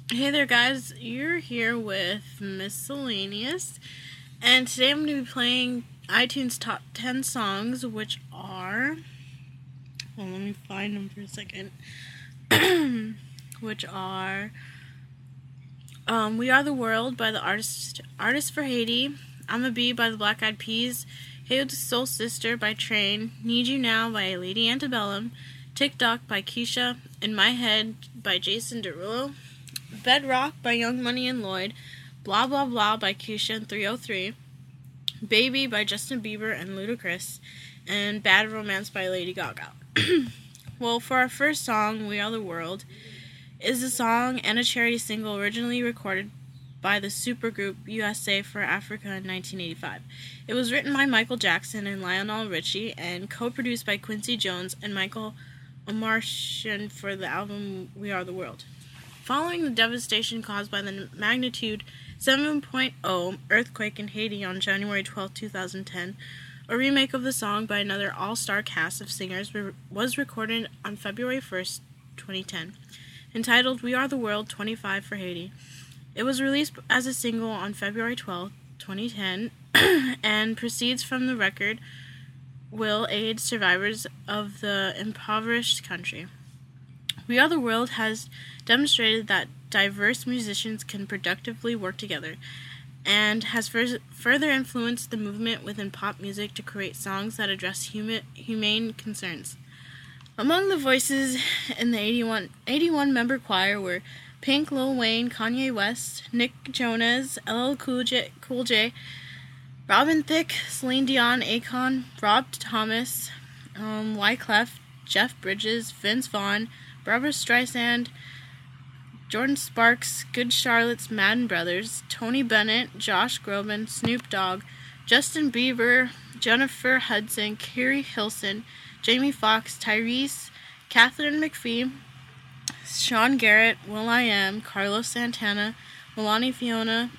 Hey there, guys. You're here with Miscellaneous, and today I'm going to be playing iTunes Top 10 songs, which are... Well, let me find them for a second. Which are... We Are the World by the Artist for Haiti, I'm a Bee by the Black Eyed Peas, Hey Soul Sister by Train, Need You Now by Lady Antebellum, TikTok by Keisha, In My Head by Jason Derulo, Bedrock by Young Money and Lloyd, Blah Blah Blah by Keisha and 303, Baby by Justin Bieber and Ludacris, and Bad Romance by Lady Gaga. Well, for our first song, We Are the World, is a song and a charity single originally recorded by the supergroup USA for Africa in 1985. It was written by Michael Jackson and Lionel Richie and co-produced by Quincy Jones and Michael Omartian for the album We Are the World. Following the devastation caused by the magnitude 7.0 earthquake in Haiti on January 12, 2010, a remake of the song by another all-star cast of singers was recorded on February 1st, 2010, entitled We Are the World 25 for Haiti. It was released as a single on February 12, 2010, and proceeds from the record will aid survivors of the impoverished country. We Are the World has demonstrated that diverse musicians can productively work together, and has further influenced the movement within pop music to create songs that address humane concerns. Among the voices in the 81-member choir were Pink, Lil Wayne, Kanye West, Nick Jonas, LL Cool J, Robin Thicke, Celine Dion, Akon, Rob Thomas, Wyclef, Jeff Bridges, Vince Vaughn, Barbra Streisand, Jordan Sparks, Good Charlotte's Madden Brothers, Tony Bennett, Josh Groban, Snoop Dogg, Justin Bieber, Jennifer Hudson, Carrie Hilson, Jamie Foxx, Tyrese, Catherine McPhee, Sean Garrett, will.i.am, Carlos Santana, Milani Fiona,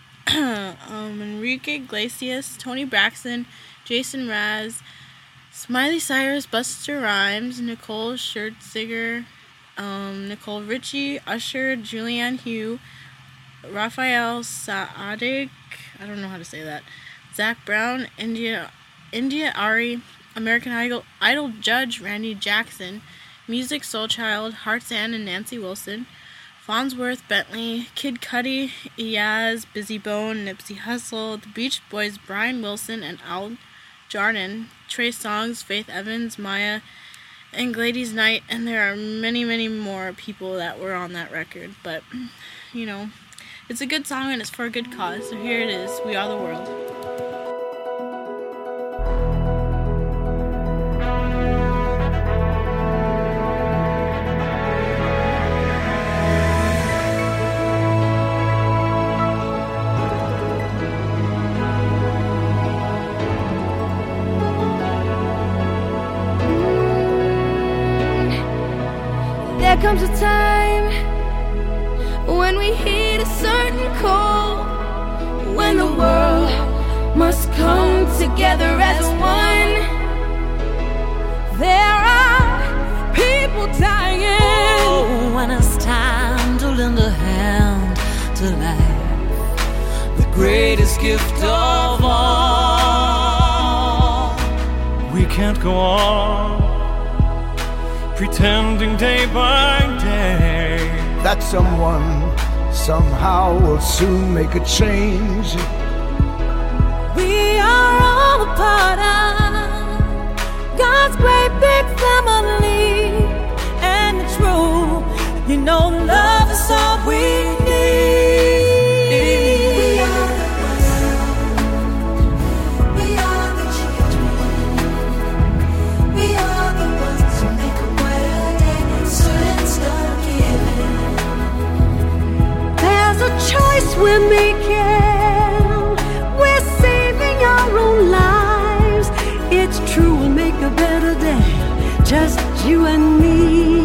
Enrique Iglesias, Tony Braxton, Jason Mraz, Miley Cyrus, Busta Rhymes, Nicole Scherzinger, Nicole Richie, Usher, Julianne Hough, Raphael Saadiq, I don't know how to say that, Zach Brown, India Ari, American Idol judge Randy Jackson, Music Soul Child, Heart's-Ann and Nancy Wilson, Farnsworth Bentley, Kid Cudi, Iyaz, Busy Bone, Nipsey Hussle, The Beach Boys, Brian Wilson and Al Jardin, Trey Songz, Faith Evans, Maya, and Gladys Knight, and there are many, many more people that were on that record, but, you know, it's a good song and it's for a good cause, so here it is, We Are the World. There comes a time when we hit a certain call, when the world must come together as one. There are people dying. Oh, when it's time to lend a hand to life, the greatest gift of all. We can't go on pretending day by day that someone somehow will soon make a change. We are all a part of God's great big family, and it's true, you know, love is all we need. We are the world. We are the children. We are the ones who make a better day. So let's start giving. There's a choice we're making. We're saving our own lives. It's true, we'll make a better day, just you and me.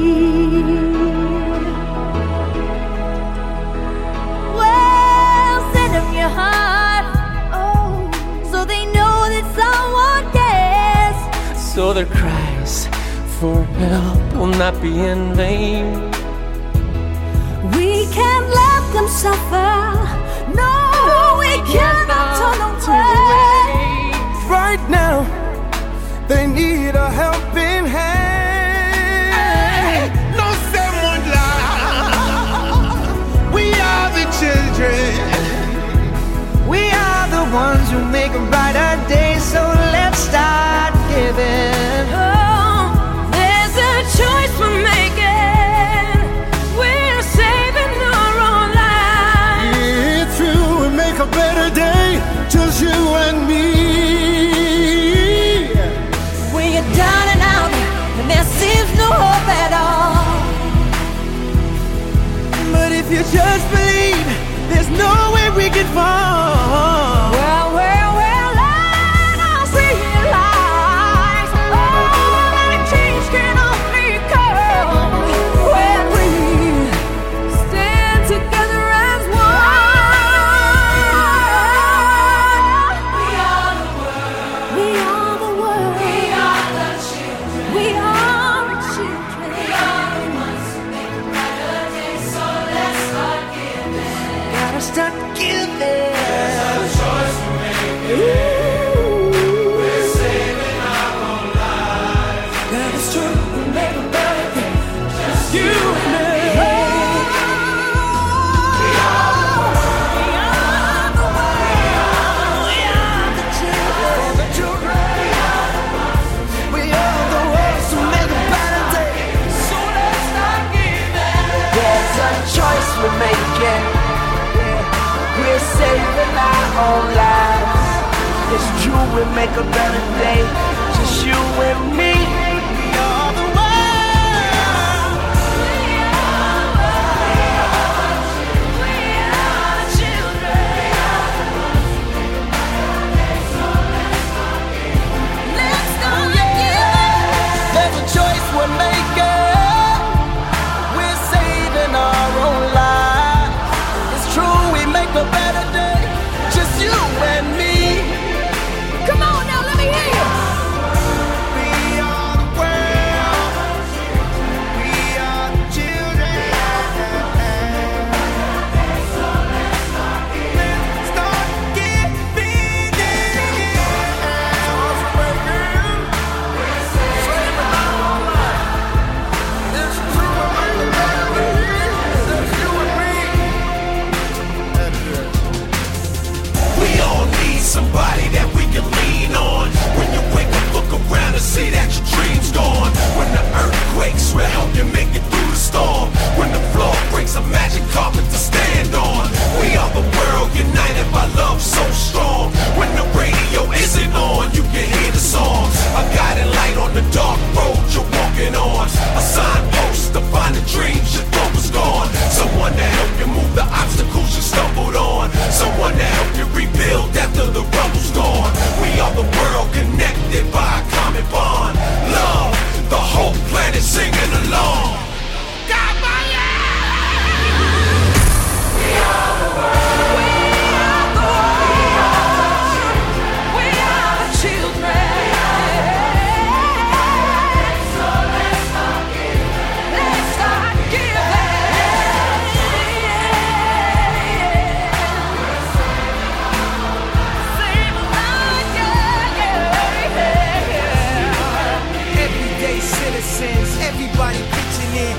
Well, send them your heart, oh, so they know that someone cares. So their cries for help will not be in vain. We can't let them suffer. No, we cannot turn away. Right now, they need a helping hand. No someone lie. We are the children. We are the ones who make a brighter day, so let's start giving. Oh, there's a choice we're making. We're saving our own lives. It's true, we make a better day, just you and me. When you're down and out, and there seems no hope at all. But if you just believe, there's no way we can fall. Well, let us realize, that change can only come when we stand together as one. We are the world. We are the world. We are the children. We are the children. We are the ones who make a brighter day, so let's start giving. Gotta start giving. We're saving our own lives. God is true, we make a better day. Just you and me. We are the world. We are the children. We are the ones who make a better day. So let's start giving. There's a choice we're making. We're saving our own lives. It's true, we make a better day. Just you and me. We are the world. We are the children. Let's start giving. There's a choice we're making. We're saving our own lives. It's true, we make a better day. Just you and me. Come on now, let me hear you. We are the world. We are the children. Let's start giving. We all need somebody that we can lean on. When you wake up, look around and see that your dream's gone. When the earth quakes, we'll help you make it through the storm. When the floor breaks, a magic carpet to stand on. We are the world united by love so strong. When the radio isn't on, you can hear the songs. A guiding light on the dark road you're walking on. A signpost to find the dreams you thought was gone. Someone to help you move the obstacles you stumbled on. Someone to help you rebuild after the rumble's gone. We are the world connected by a common bond. Love, the whole planet singing along. We are the children. So let's start giving. Let's start Save a life, Everyday citizens, everybody pitching in.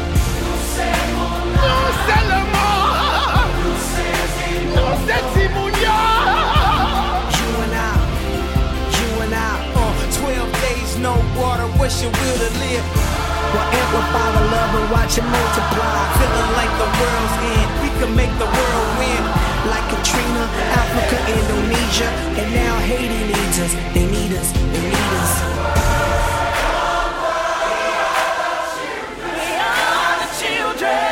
You and I, 12 days, no water, what's your will to live? We'll amplify the love and watch it multiply. Feeling like the world's end, we can make the world win. Like Katrina, Africa, Indonesia, and now Haiti needs us. They need us, they need us. We are the children.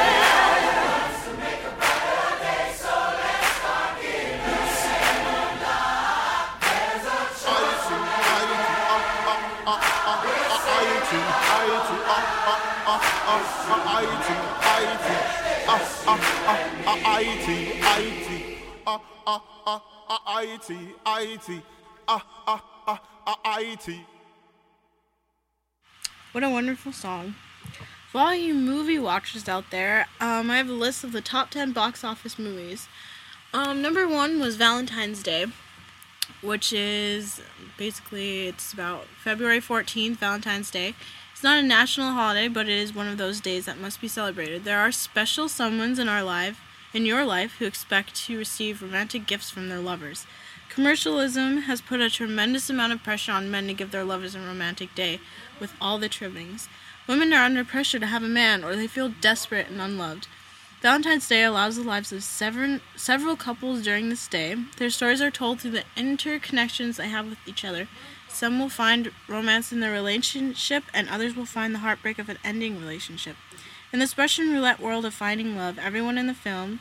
What a wonderful song. For all you movie watchers out there, I have a list of the top 10 box office movies. Number 1 was Valentine's Day, which is basically, it's about February 14th, Valentine's Day. It's not a national holiday, but it is one of those days that must be celebrated. There are special someones in your life who expect to receive romantic gifts from their lovers. Commercialism has put a tremendous amount of pressure on men to give their lovers a romantic day with all the trimmings. Women are under pressure to have a man, or they feel desperate and unloved. Valentine's Day allows the lives of several couples during this day. Their stories are told through the interconnections they have with each other. Some will find romance in their relationship, and others will find the heartbreak of an ending relationship. In this Russian roulette world of finding love, everyone in the film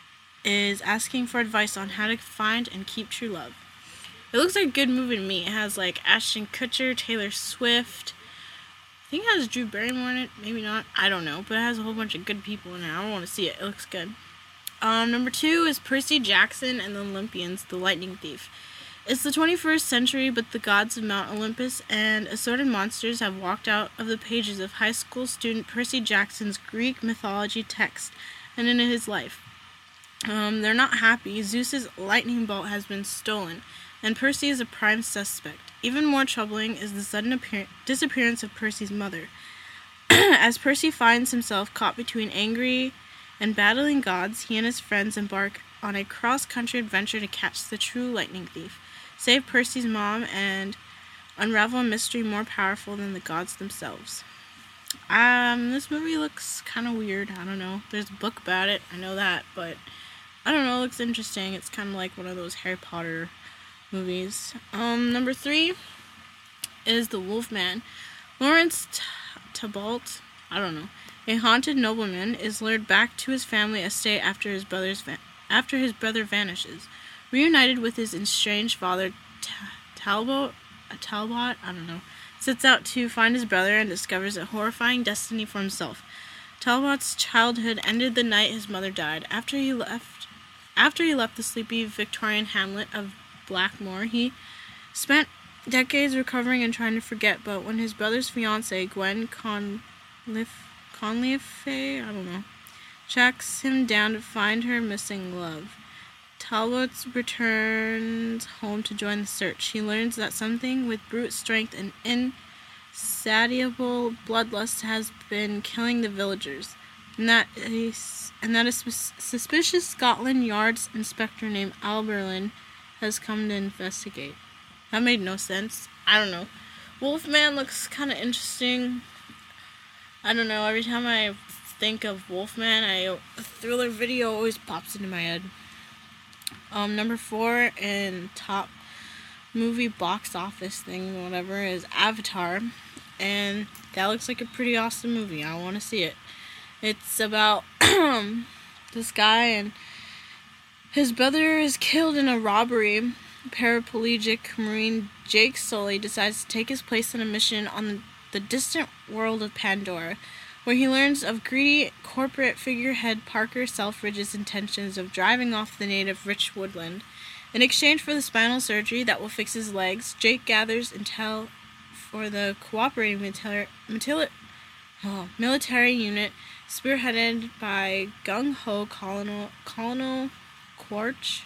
is asking for advice on how to find and keep true love. It looks like a good movie to me. It has like Ashton Kutcher, Taylor Swift. I think it has Drew Barrymore in it. Maybe not. I don't know. But it has a whole bunch of good people in it. I don't want to see it. It looks good. Number 2 is Percy Jackson and the Olympians, The Lightning Thief. It's the 21st century, but the gods of Mount Olympus and assorted monsters have walked out of the pages of high school student Percy Jackson's Greek mythology text and into his life. They're not happy. Zeus's lightning bolt has been stolen, and Percy is a prime suspect. Even more troubling is the sudden disappearance of Percy's mother. As Percy finds himself caught between angry and battling gods, he and his friends embark on a cross-country adventure to catch the true lightning thief, save Percy's mom, and unravel a mystery more powerful than the gods themselves. This movie looks kind of weird. I don't know. There's a book about it. I know that, but I don't know. It looks interesting. It's kind of like one of those Harry Potter movies. Number 3 is The Wolfman. Lawrence Tybalt, I don't know, a haunted nobleman, is lured back to his family estate after his brother vanishes. Reunited with his estranged father, Talbot, I don't know, sets out to find his brother and discovers a horrifying destiny for himself. Talbot's childhood ended the night his mother died. After he left the sleepy Victorian hamlet of Blackmore, he spent decades recovering and trying to forget, but when his brother's fiancée, Gwen Conliffe, I don't know, tracks him down to find her missing love, Talbot returns home to join the search. He learns that something with brute strength and insatiable bloodlust has been killing the villagers, and that a suspicious Scotland Yard's inspector named Alberlin has come to investigate. That made no sense. I don't know. Wolfman looks kind of interesting. I don't know. Every time I think of Wolfman, a Thriller video always pops into my head. Number 4 in top movie box office thing, whatever, is Avatar. And that looks like a pretty awesome movie. I want to see it. It's about this guy and his brother is killed in a robbery. Paraplegic Marine Jake Sully decides to take his place on a mission on the distant world of Pandora, where he learns of greedy corporate figurehead Parker Selfridge's intentions of driving off the native rich woodland. In exchange for the spinal surgery that will fix his legs, Jake gathers intel for the cooperating military unit spearheaded by gung-ho Colonel Quaritch,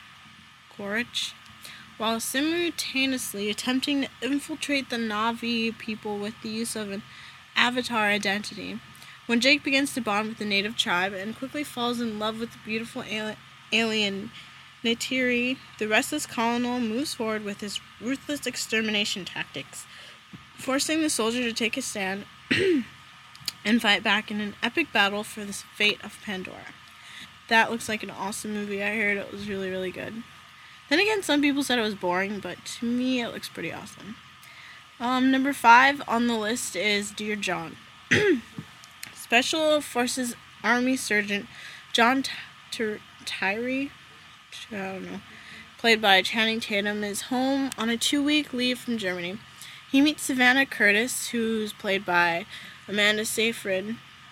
while simultaneously attempting to infiltrate the Na'vi people with the use of an avatar identity. When Jake begins to bond with the native tribe and quickly falls in love with the beautiful alien Neytiri, the restless colonel moves forward with his ruthless extermination tactics, forcing the soldier to take a stand and fight back in an epic battle for the fate of Pandora. That looks like an awesome movie. I heard it was really, really good. Then again, some people said it was boring, but to me, it looks pretty awesome. Number 5 on the list is Dear John. Special Forces Army Sergeant John Tyree, I don't know, played by Channing Tatum, is home on a 2-week leave from Germany. He meets Savannah Curtis, who's played by Amanda Seyfried,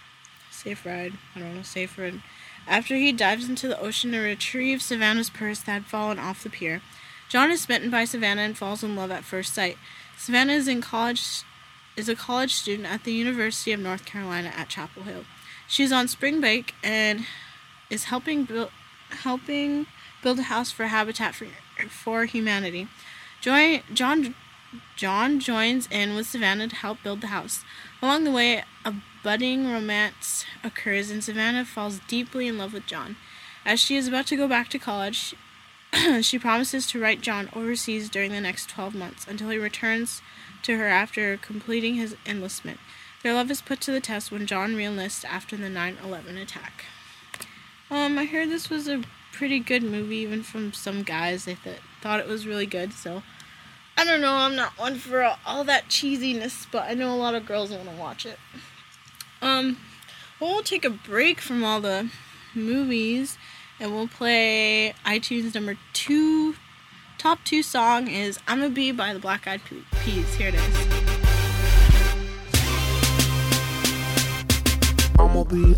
after he dives into the ocean to retrieve Savannah's purse that had fallen off the pier. John is smitten by Savannah and falls in love at first sight. Savannah is in college is a college student at the University of North Carolina at Chapel Hill. She's on spring break and is helping build a house for Habitat for Humanity. John joins in with Savannah to help build the house. Along the way, a budding romance occurs and Savannah falls deeply in love with John. As she is about to go back to college, she promises to write John overseas during the next 12 months until he returns to her after completing his enlistment. Their love is put to the test when John re-enlists after the 9/11 attack. I heard this was a pretty good movie, even from some guys. They thought it was really good, so I don't know, I'm not one for all that cheesiness, but I know a lot of girls want to watch it. We'll take a break from all the movies, and we'll play iTunes number 2. Top 2 song is "I'ma Be" by the Black Eyed Peas. Here it is. I'ma be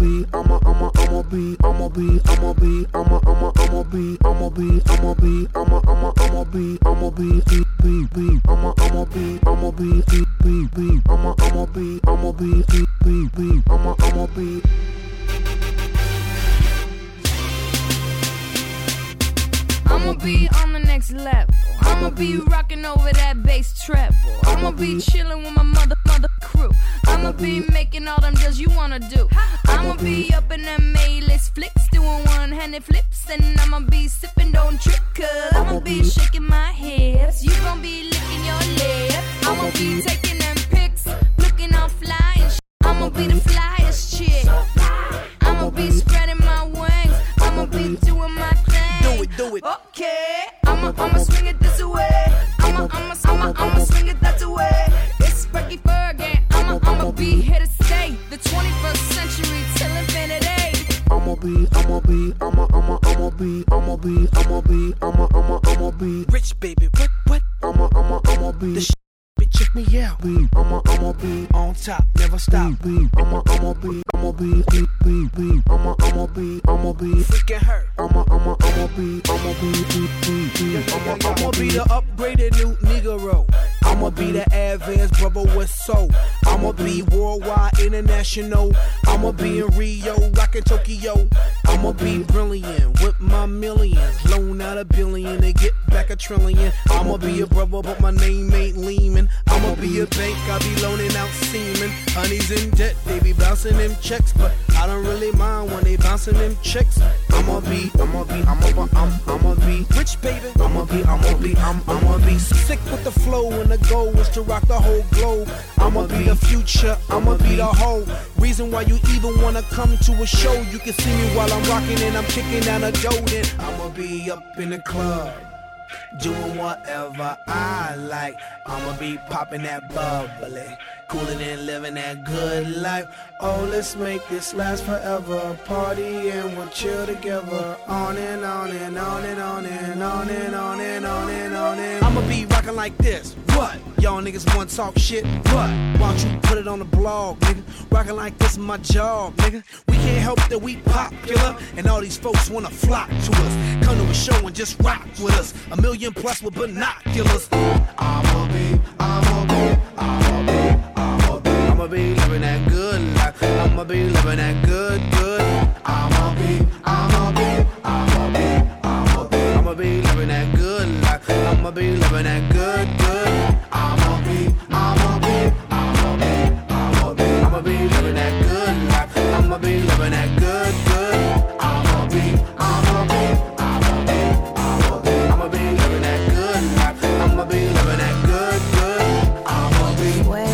on the next level. I'ma be rocking over that bass treble. I'ma be chilling with my mother crew. I'ma be making all them deals you wanna do. I'ma be up in them A-list flicks, doing one-handed flips, and I'ma be sipping, don't trip, cause I'ma be shaking my hips. You gon' be licking your lips. I'ma be taking them pics, looking all fly and I'ma be the flyest chick. I'ma be spreading my wings. I'ma be doing my thing. Do it. Okay, I'ma swing it this way. I'ma swing it that way. It's Frankie Fergie. I'ma be here to stay. The 21st century till infinity. I'ma be rich, baby. What? I'ma be the bitch, check me out. I'ma be on top, never stop. I'ma be freaking her. I'ma be the upgraded new Negro. I'ma be the advanced brother with soul. I'ma be worldwide, international. I'ma be in Rio, rockin' Tokyo. I'ma be brilliant with my millions. Loan out $1 billion and get back $1 trillion. I'ma be a brother, but my name ain't Lehman. I'ma be a bank, I be loaning out semen. Honey's in debt, they be bouncing them checks, but I don't really mind when they bouncing them checks. I'ma be rich, baby. I'ma be sick with the flow, and the goal is to rock the whole globe. I'ma be the future, I'ma be the whole reason why you even wanna come to a show. You can see me while I'm rocking and I'm kicking down a dough. Then I'ma be up in the club, doing whatever I like. I'ma be popping that bubbly, cooling and living that good life. Oh, let's make this last forever. Party and we'll chill together. On and on and on and on and on and on and on and on and I'ma be rocking like this. What? Y'all niggas wanna talk shit? What? Why don't you put it on the blog, nigga? Rocking like this is my job, nigga. We can't help that we popular, and all these folks wanna flock to us. Come to a show and just rock with us. 1 million plus with binoculars. I'ma be living that good life. I'ma be living that good. I'ma be living that good life. I'ma be living that good. I'ma be living that good life. I'ma be living that good. I'ma be living that good life. I'ma be living that good. I'ma be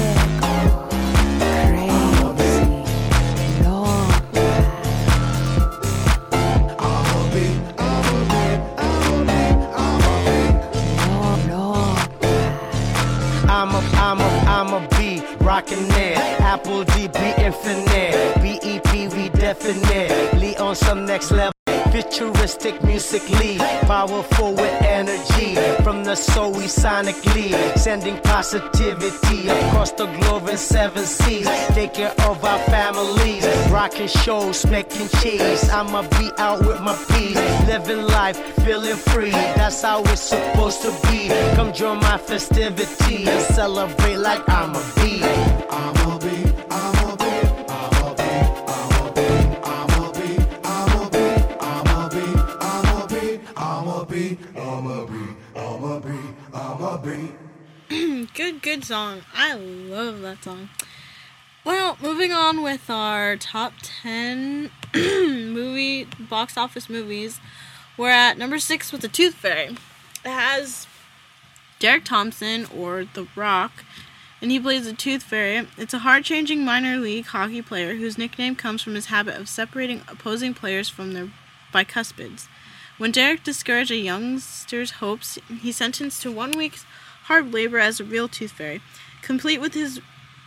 I'ma be rockin' there. Apple DB infinite. BEP we definite. On some next level. Futuristic musically, powerful with energy. From the soul we sonically sending positivity across the globe in 7 seas. Take care of our families, rocking shows, making cheese. I'ma be out with my peas, living life, feeling free. That's how it's supposed to be. Come join my festivity and celebrate like I'm a bee. I'm a bee, I'm a bee, I'm a bee, I'm a bee, I'm a bee, I'm a bee, I'm a bee, I'm a bee, I'm a bee, I'm a bee, I'm a bee. Good song. I love that song. Well, moving on with our top 10 box office movies. We're at number 6 with The Tooth Fairy. It has Derek Thompson, or The Rock, and he plays the Tooth Fairy. It's a hard-changing minor league hockey player whose nickname comes from his habit of separating opposing players from their bicuspids. When Derek discouraged a youngster's hopes, he's sentenced to 1 week's hard labor as a real Tooth Fairy, complete with his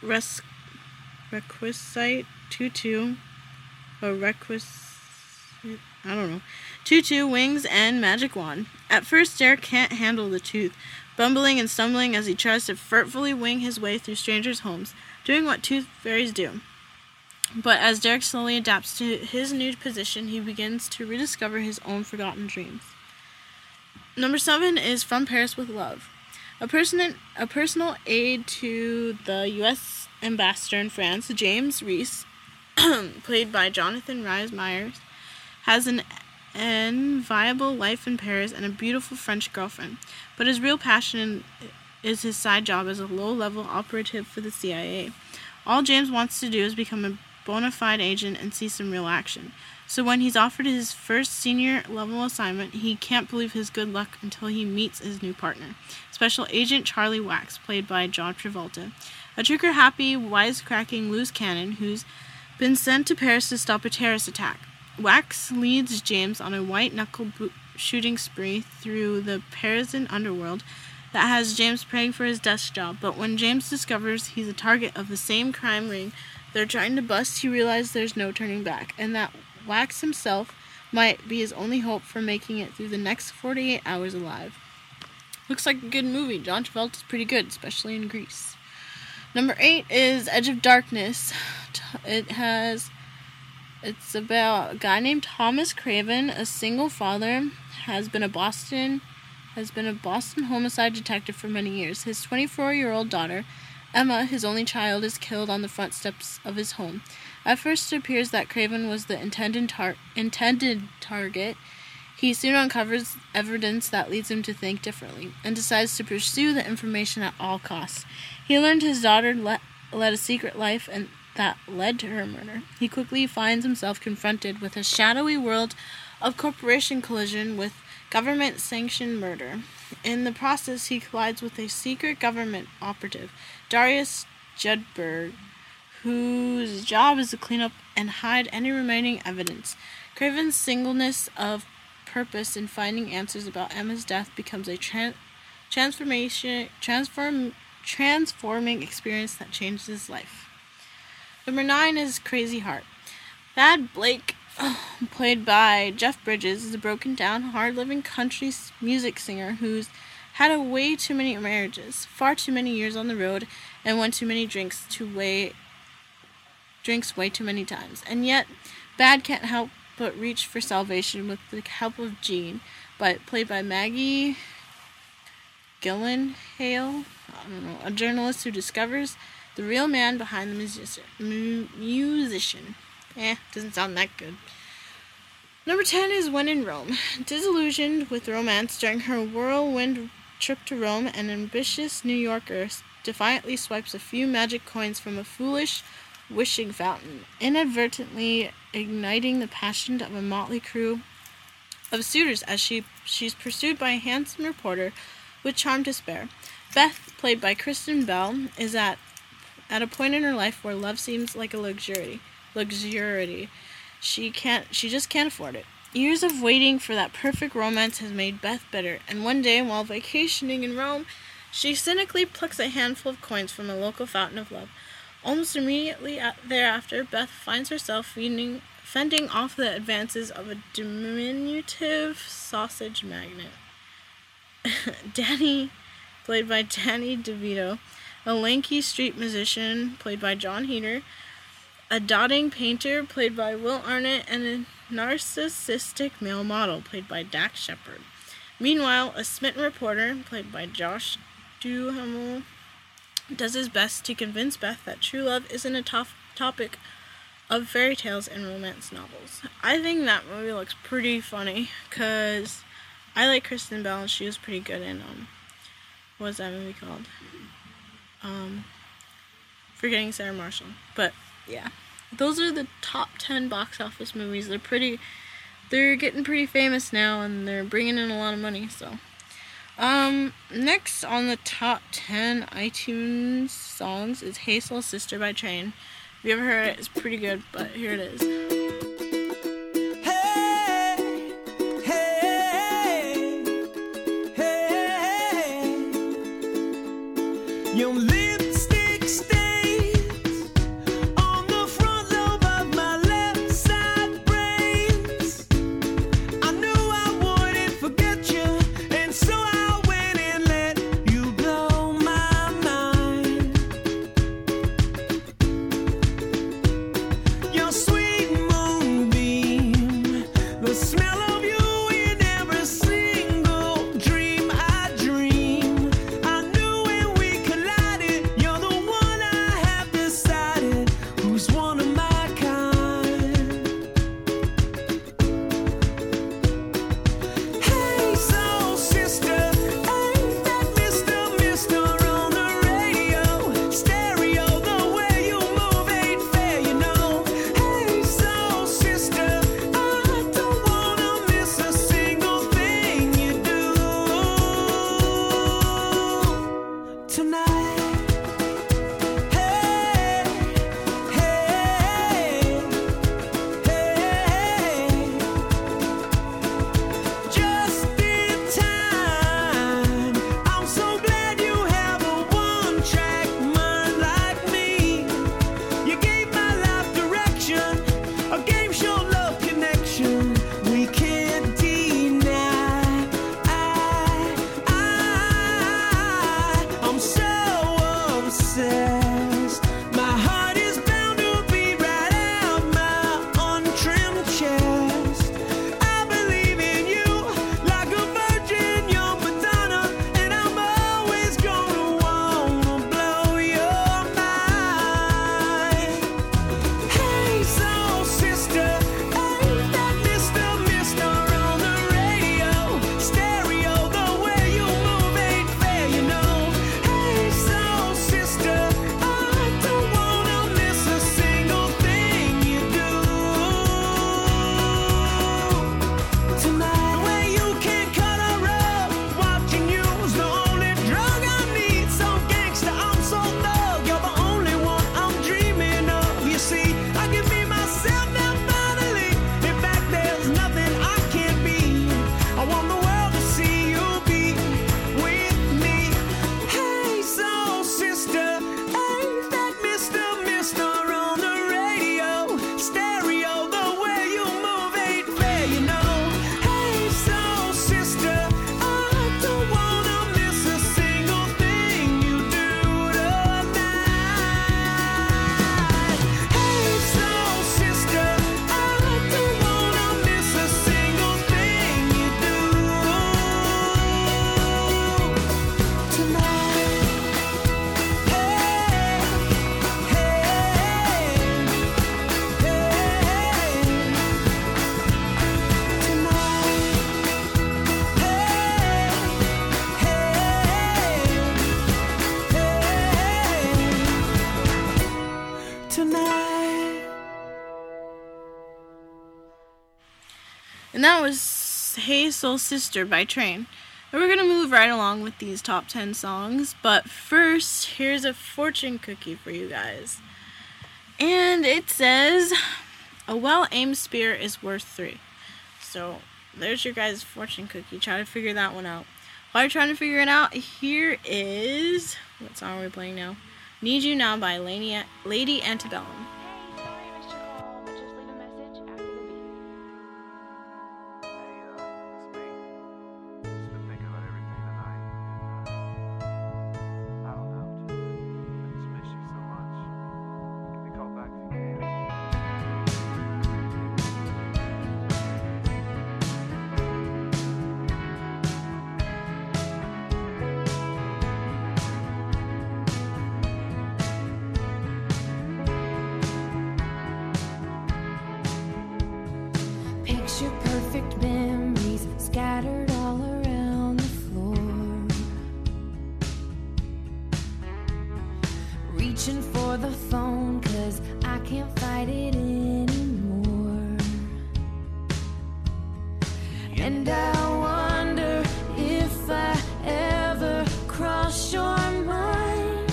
requisite tutu, wings, and magic wand. At first, Derek can't handle the tooth, bumbling and stumbling as he tries to furtively wing his way through strangers' homes, doing what Tooth Fairies do. But as Derek slowly adapts to his new position, he begins to rediscover his own forgotten dreams. Number 7 is From Paris with Love. A personal aide to the U.S. ambassador in France, James Reese, played by Jonathan Rhys Meyers, has an enviable life in Paris and a beautiful French girlfriend, but his real passion is his side job as a low-level operative for the CIA. All James wants to do is become a bona fide agent and see some real action. So when he's offered his first senior-level assignment, he can't believe his good luck until he meets his new partner, Special Agent Charlie Wax, played by John Travolta, a trigger-happy, wisecracking loose cannon who's been sent to Paris to stop a terrorist attack. Wax leads James on a white-knuckle shooting spree through the Parisian underworld that has James praying for his desk job, but when James discovers he's a target of the same crime ring they're trying to bust, he realizes there's no turning back, and that Wax himself might be his only hope for making it through the next 48 hours alive. Looks like a good movie. John Travolta's pretty good, especially in Grease. Number 8 is Edge of Darkness. It's about a guy named Thomas Craven, a single father, has been a Boston homicide detective for many years. His 24-year-old daughter, Emma, his only child, is killed on the front steps of his home. At first, it appears that Craven was the intended target. He soon uncovers evidence that leads him to think differently, and decides to pursue the information at all costs. He learned his daughter led a secret life, and that led to her murder. He quickly finds himself confronted with a shadowy world of corporation collision with government-sanctioned murder. In the process, he collides with a secret government operative, Darius Judberg, whose job is to clean up and hide any remaining evidence. Craven's singleness of purpose in finding answers about Emma's death becomes a transforming experience that changes his life. Number 9 is Crazy Heart. Thad Blake, played by Jeff Bridges, is a broken-down, hard-living country music singer who's had way too many marriages, far too many years on the road, and won too many drinks way too many times. And yet, Bad can't help but reach for salvation with the help of Jean, played by Maggie Gyllenhaal, a journalist who discovers the real man behind the musician. Doesn't sound that good. Number 10 is When in Rome. Disillusioned with romance during her whirlwind trip to Rome, an ambitious New Yorker defiantly swipes a few magic coins from a foolish wishing fountain, inadvertently igniting the passion of a motley crew of suitors as she's pursued by a handsome reporter with charm to spare. Beth, played by Kristen Bell, is at a point in her life where love seems like a luxury. She just can't afford it. Years of waiting for that perfect romance has made Beth bitter, and one day, while vacationing in Rome, she cynically plucks a handful of coins from a local fountain of love. Almost immediately thereafter, Beth finds herself fending off the advances of a diminutive sausage magnet. Danny, played by Danny DeVito, a lanky street musician, played by John Heder, a dotting painter, played by Will Arnett, and a narcissistic male model, played by Dax Shepard. Meanwhile, a smitten reporter, played by Josh Duhamel, does his best to convince Beth that true love isn't a topic of fairy tales and romance novels. I think that movie looks pretty funny, because I like Kristen Bell, and she was pretty good in, what was that movie called? Forgetting Sarah Marshall. But, yeah. Those are the top 10 box office movies. They're getting pretty famous now, and they're bringing in a lot of money, so. Next on the top 10 iTunes songs is Hey Soul Sister by Train. If you ever heard it, it's pretty good, but here it is. Hey, hey, hey. Your lipstick stains on the front lobe of my left side brains. I knew I wouldn't forget you, and so I went and let you blow my mind. Your sweet moonbeam, the smell of you in every single dream I dream. I knew when we collided, you're the one I have decided who's one of my kind. Hey, soul sister, ain't that Mr. on the radio? Stereo, the way you move ain't fair, you know. Hey, soul sister, I don't wanna miss a single thing you do tonight. Hey, hey, hey. Just in time. I'm so glad you have a one-track mind like me. You gave my life direction, a game show love connection we can't deny. I'm so obsessed. My heart is bound to beat right out my untrimmed chest. I believe in you like a virgin, you're Madonna, and I'm always gonna wanna blow your mind. Hey, soul sister, ain't that Mr. on the radio? Stereo, the way you move ain't fair, you know. Hey, soul sister, I don't wanna miss a single thing you do tonight. The way you can cut a rug, watching you's the only drug I need. So gangsta, I'm so thug, you're the only one I'm dreaming of. You see, I can be myself now finally. In fact, there's nothing I can't be. I want the world to see you be with me. Hey, soul sister, ain't that Mr. on the radio? Stereo, the way you move ain't fair, you know. Hey, soul sister, I don't wanna miss a single thing you do tonight. Hey, soul sister, I don't wanna miss a single thing you do tonight. Hey, hey, hey, tonight. Hey, hey, tonight. And that was Hey Soul Sister by Train. And we're going to move right along with these top 10 songs. But first, here's a fortune cookie for you guys. And it says, a well-aimed spear is worth 3. So, there's your guys' fortune cookie. Try to figure that one out. While you're trying to figure it out, here is... What song are we playing now? Need You Now by Lady Antebellum. Call back if you can. for the phone, 'cause I can't fight it anymore. And I wonder if I ever cross your mind.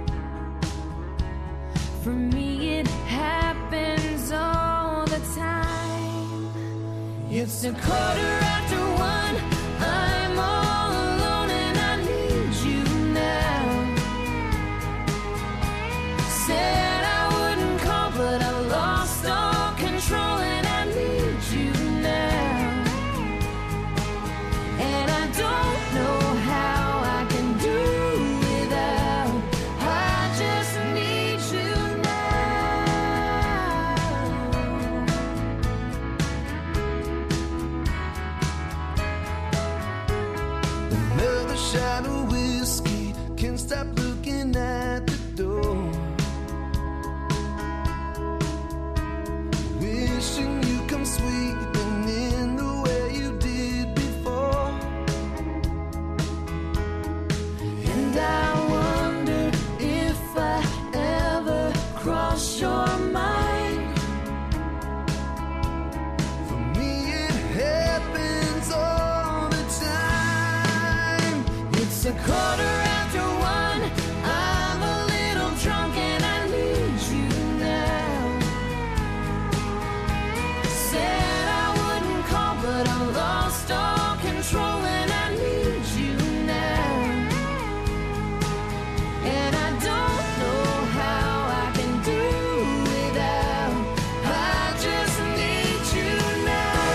For me it happens all the time. It's 1:15. I'm all alone and I need you now. Said I wouldn't call, but I lost all control and I need you now. And I don't know how I can do without. I just need you now. Another shot of whiskey, can't stop looking at the door. Wishing you come sweeping in the way you did before. And I wonder if I ever cross your mind. For me it happens all the time. It's 1:15. I'm a little drunk and I need you now. Said I wouldn't call, but I lost all control and I need you now. And I don't know how I can do without. I just need you now.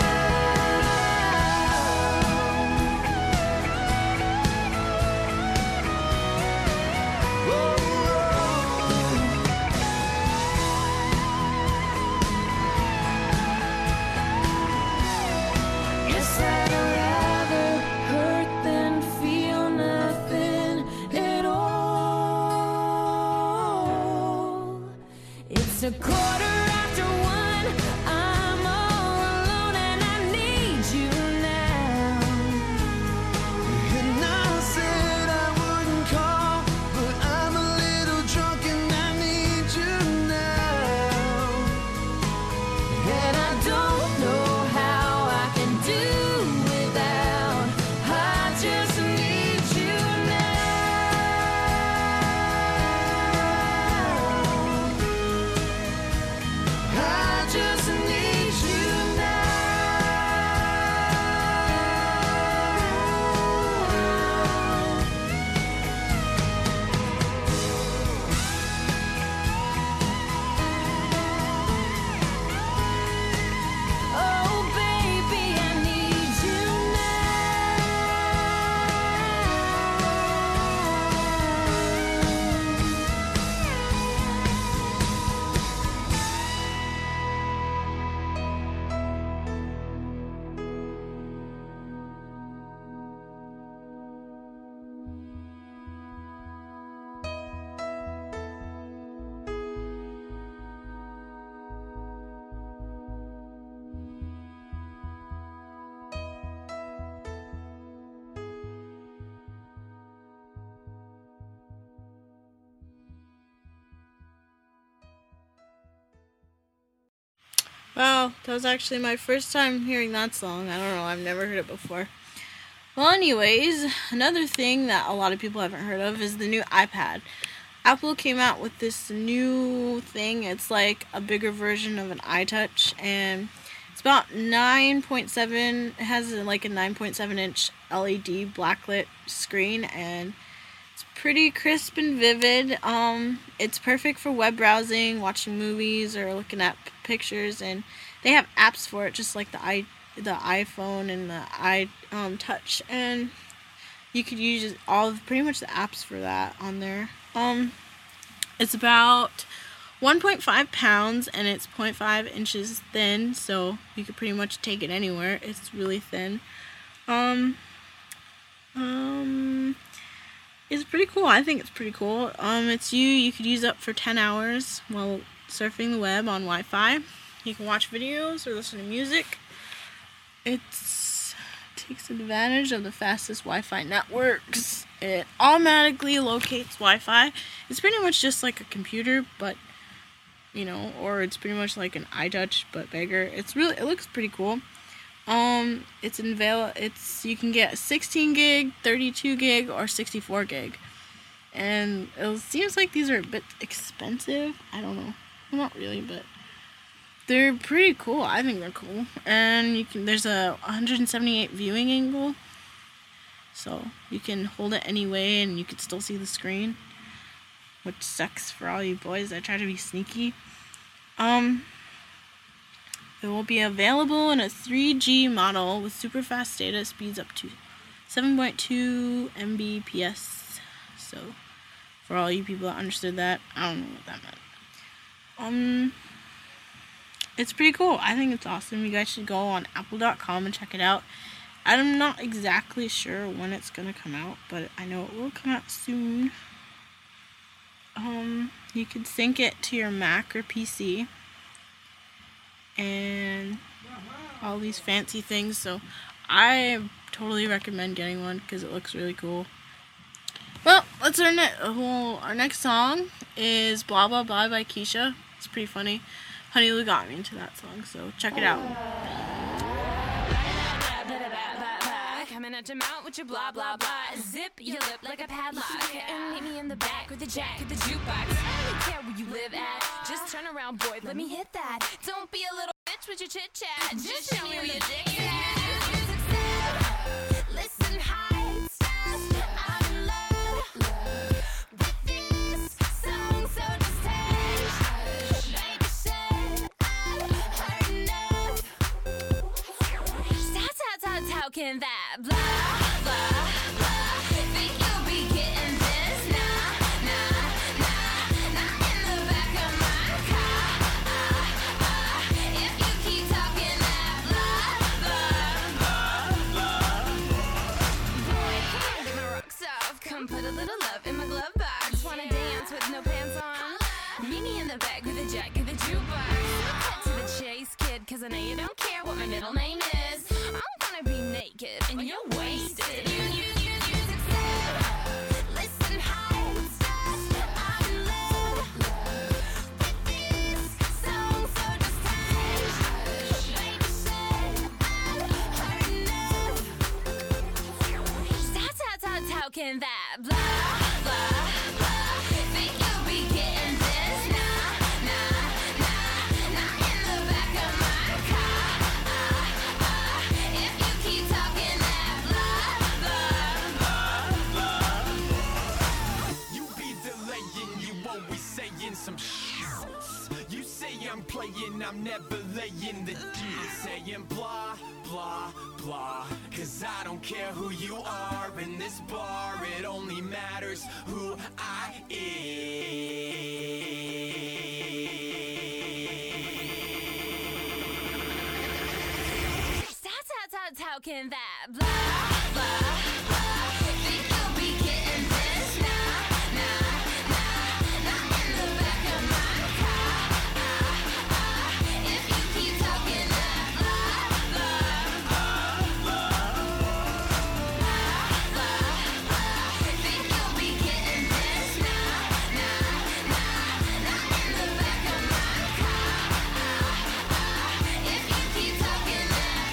Guess I'd rather hurt than feel nothing at all. It's 1:15. I'm all alone and I need you now. And I said I wouldn't call, but I'm a little drunk and I need you now. And I don't know how I can do without. I just need you now. I just need you now. Oh baby, I need you Wow, that was actually my first time hearing that song. I don't know, I've never heard it before. Well, anyways, another thing that a lot of people haven't heard of is the new iPad. Apple came out with this new thing. It's like a bigger version of an iTouch, and it's about 9.7. It has like a 9.7 inch LED backlit screen, and it's pretty crisp and vivid. It's perfect for web browsing, watching movies, or looking at pictures, and they have apps for it, just like the iPhone and the iTouch, and you could use pretty much the apps for that on there. It's about 1.5 pounds and it's 0.5 inches thin, so you could pretty much take it anywhere. It's really thin. It's pretty cool. I think it's pretty cool. You could use it up for 10 hours while surfing the web on Wi-Fi. You can watch videos or listen to music. It takes advantage of the fastest Wi-Fi networks, It automatically locates Wi-Fi. It's pretty much just like a computer, but or it's pretty much like an iTouch but bigger. It looks pretty cool. You can get 16 gig, 32 gig, or 64 gig. And it seems like these are a bit expensive. I don't know. Well, not really, but they're pretty cool. I think they're cool. And there's a 178 viewing angle. So you can hold it any way and you can still see the screen. Which sucks for all you boys that try to be sneaky. It will be available in a 3G model with super fast data speeds up to 7.2 Mbps. So, for all you people that understood that, I don't know what that meant. It's pretty cool. I think it's awesome. You guys should go on apple.com and check it out. I'm not exactly sure when it's gonna come out, but I know it will come out soon. You can sync it to your Mac or PC and all these fancy things, so I totally recommend getting one because it looks really cool. Well, let's learn it. Our next song is Blah Blah Blah by Keisha. It's pretty funny. Honey Lou got me into that song, so check it out. Coming at your mouth with your blah blah blah. Zip your lip like a padlock. And meet me in the back with the jack of the jukebox. I don't care where you live at. Just turn around, boy, let me hit that. Don't be a little bitch with your chit chat. Just show me where your dick is at. Listen, heights. I'm in love with this song, so just take. Baby said I've heard enough. How can that blah, blah, blah? Think you'll be getting this? Nah, in the back of my car. If you keep talking that blah, blah, boy, come on, get my rocks off. Come put a little love in my glove box. Wanna dance with no pants on? Meet me in the back with a jack of the jukebox. Cut to the chase, kid, cause I know you don't care what my middle name is. Be naked and you're wasted. Listen, heights. I'm in love with this song, so just take. Baby said I've heard enough. How can that blah, blah, blah? Think you'll be getting this? Nah, in the back of my car. Some shit. You say I'm playing, I'm never laying the deal. Saying blah, blah, blah. Cause I don't care who you are in this bar. It only matters who I am. How can that blah, blah, blah? Think you'll be getting this? Nah, in the back of my car. If you keep talking that blah, blah, think you'll be getting this? Nah, in the back of my car. If you keep talking that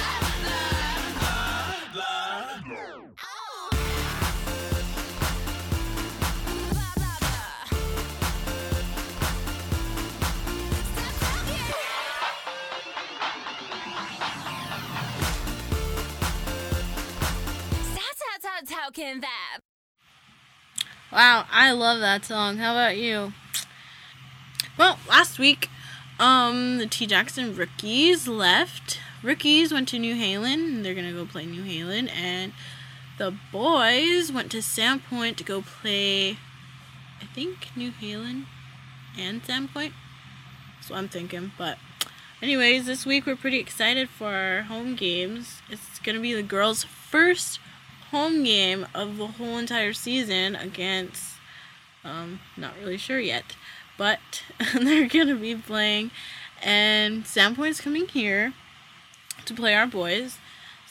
how can that? Wow, I love that song. How about you? Well, last week, the T. Jackson rookies left. Rookies went to New Halen. They're gonna go play New Halen, and the boys went to Sandpoint to go play, I think, New Halen and Sandpoint. That's what I'm thinking. But anyways, this week we're pretty excited for our home games. It's gonna be the girls' first home game of the whole entire season against, not really sure yet, but they're gonna be playing, and Sandpoint's coming here to play our boys.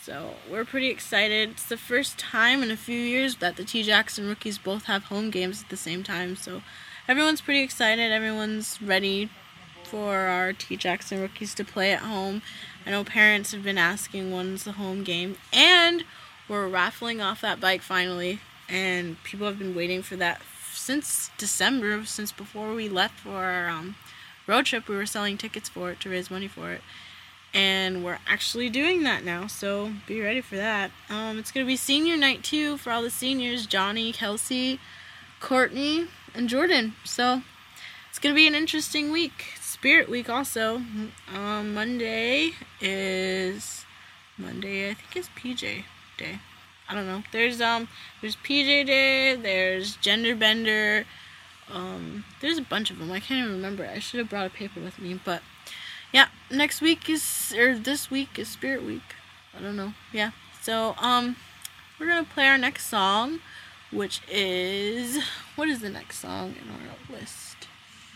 So we're pretty excited. It's the first time in a few years that the T. Jackson Rookies both have home games at the same time. So everyone's pretty excited. Everyone's ready for our T. Jackson Rookies to play at home. I know parents have been asking when's the home game. And we're raffling off that bike finally. And people have been waiting for that since December, since before we left for our road trip. We were selling tickets for it to raise money for it. And we're actually doing that now, so be ready for that. It's going to be senior night, too, for all the seniors. Johnny, Kelsey, Courtney, and Jordan. So it's going to be an interesting week. Spirit Week also. Monday, I think it's PJ Day. I don't know. There's PJ Day, there's Gender Bender. There's a bunch of them. I can't even remember. I should have brought a paper with me, but... yeah, this week is Spirit Week. I don't know. Yeah. So, we're going to play our next song, which is... what is the next song in our list?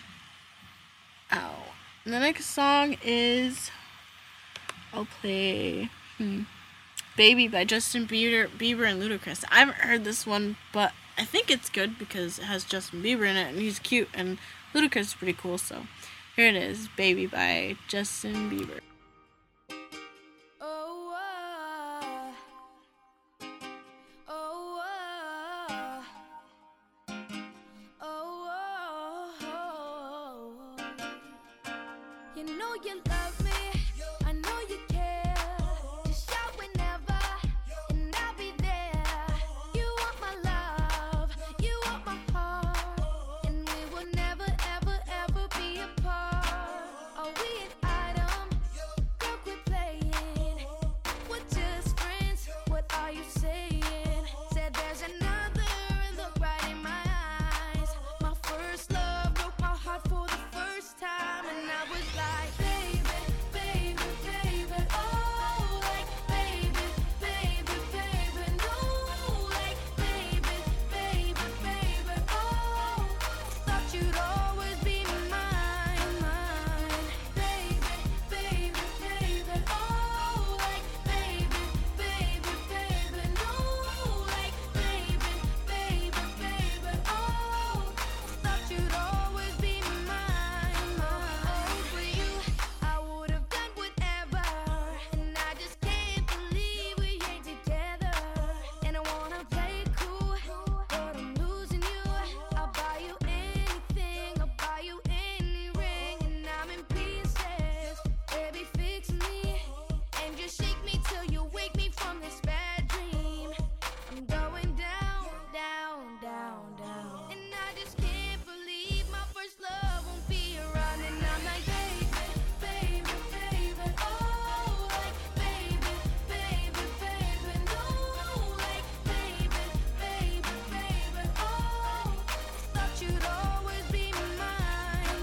The next song is... I'll play... Baby by Justin Bieber and Ludacris. I haven't heard this one, but I think it's good because it has Justin Bieber in it, and he's cute, and Ludacris is pretty cool, so... here it is, Baby by Justin Bieber. You know you love me, I know you care. Just shout whenever, and I'll be there. You want my love, you want my heart, and we will never, ever, ever be apart. Are we an item? Girl, quit playing. We're just friends, what are you saying? Said there's another, look right in my eyes. My first love broke my heart for the first time, and I was like, baby, baby, baby, oh, like, baby, baby, baby, no, like, baby, baby, baby, oh, thought you'd always be mine, baby, baby, baby, oh, like, baby, baby, baby, no, like, baby, baby, baby, oh, thought you'd always be mine, oh, for you, I would have done whatever, and I just can't believe we ain't together, and I wanna play cool, but I'm losing you. I'll buy you anything, I'll buy you any ring, and I'm in pieces, baby, fix me, and just shake me till you wake me from this bad dream. I'm going down, down, down, down, and I just can't believe my first love won't be around, and I'm like, baby, baby, baby, oh, like, baby, baby, baby, no, like, baby, baby, baby, oh, thought you'd always be mine,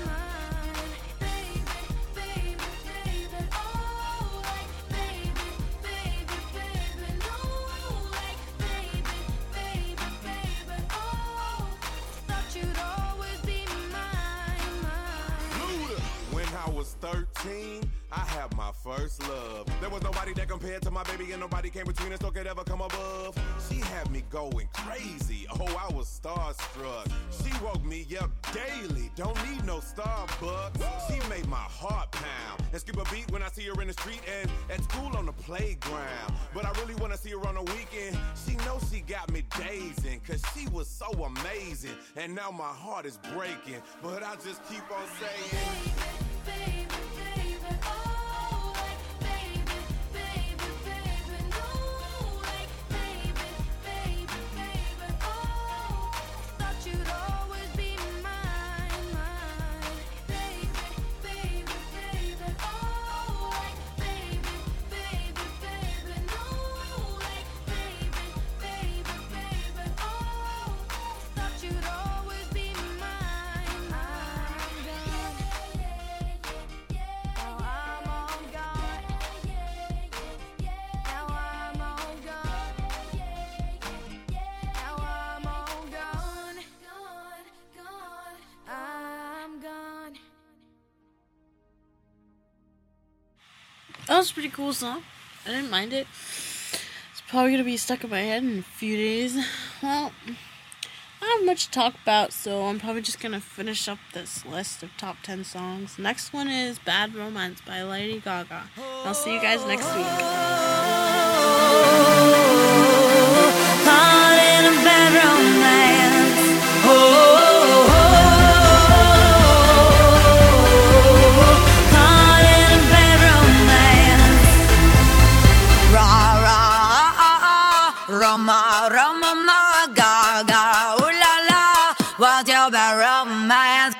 baby, baby, baby, oh, like, baby, baby, baby, no, like, baby, baby, baby, oh, thought you'd always be mine, Luda. When I was 13, I had my first love. There was nobody that compared to my baby, and nobody came between us, no could ever come above. She had me going crazy. Oh, I was starstruck. She woke me up daily. Don't need no Starbucks. She made my heart pound and skip a beat when I see her in the street and at school on the playground. But I really wanna see her on the weekend. She knows she got me dazing, cause she was so amazing. And now my heart is breaking, but I just keep on saying, baby, baby, oh, like, baby, baby, baby, no, like, baby, baby, baby, oh, thought you'd always be mine, baby, baby, baby, oh, like, baby, baby, baby, no, like, baby, baby, baby, oh, thought you'd always be mine, That was a pretty cool song. I didn't mind it. probably going to be stuck in my head in a few days. Well, I don't have much to talk about, so I'm probably just going to finish up this list of top 10 songs. Next one is Bad Romance by Lady Gaga. I'll see you guys next week. Caught in a bad romance. Caught in a bad romance. Ra ra Roma Roma ma Gaga. Ooh la la, what's your bad romance?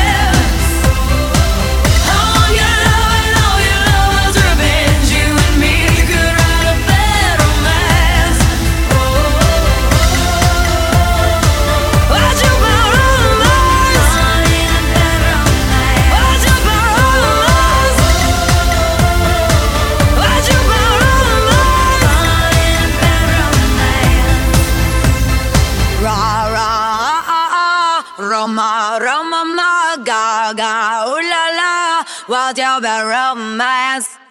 Me la la, what about romance?